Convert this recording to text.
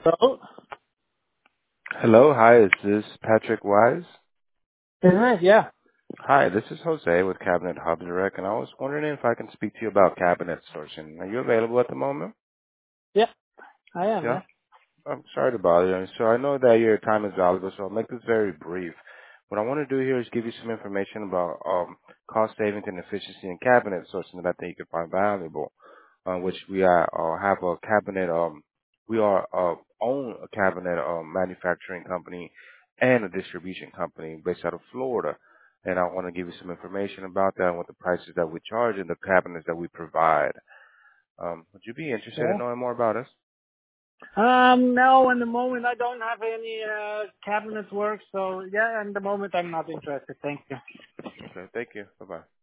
So, Hello, hi, is this Patrick Wise? isn't it? Yeah. Hi, this is Jose with Cabinet Hub Direct, and I was wondering if I can speak to you about cabinet sourcing. Are you available at the moment? Yeah, I am, Yeah? yeah. I'm sorry to bother you. So I know that your time is valuable, so I'll make this very brief. What I want to do here is give you some information about cost savings and efficiency in cabinet sourcing that I think you can find valuable. Which we have a cabinet. We are own a cabinet manufacturing company and a distribution company based out of Florida. And I want to give you some information about that and what the prices that we charge and the cabinets that we provide. Would you be interested in Yeah. knowing more about us? No, in the moment I don't have any cabinets work, so yeah, in the moment I'm not interested. Thank you. Okay, thank you. Bye bye.